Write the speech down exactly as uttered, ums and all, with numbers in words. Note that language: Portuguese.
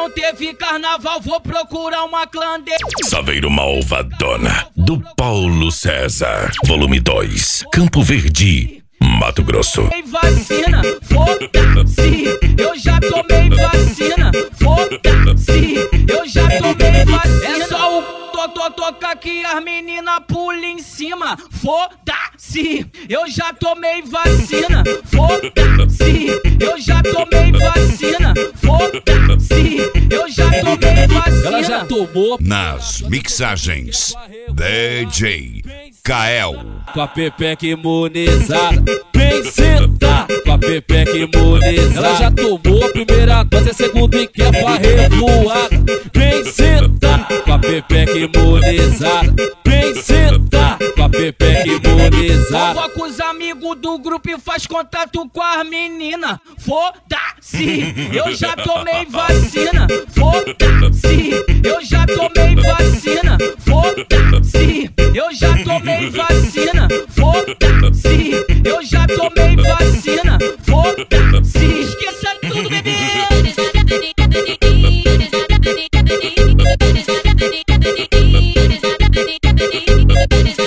não teve carnaval, vou procurar uma clandestina. Saveiro Malvadona, do Paulo César, volume dois, Campo Verde, Mato Grosso. Tomei vacina, foda-se, eu já tomei vacina, foda-se, eu já tomei vacina. É só o to toca que as meninas pulam em cima, foda-se, eu já tomei vacina, foda-se, eu já tomei vacina, foda-se, eu já tomei vacina. Ela já tomou. Nas mixagens, D J Kael. Com a pepeca imunizada, vem sentar. Com a pepeca imunizada, ela já tomou a primeira dose, a segunda e quer pra revoada. Vem sentar. Com a pepeca imunizada, vem sentar. Com a pepeca imunizada. Convoca os amigos do grupo e faz contato com as meninas. Foda-se, eu já tomei vacina. Foda-se, eu já tomei vacina. Foda-se, eu já tomei vacina. Foda-se, eu já tomei vacina. Foda-se, esqueça tudo, bebê. It is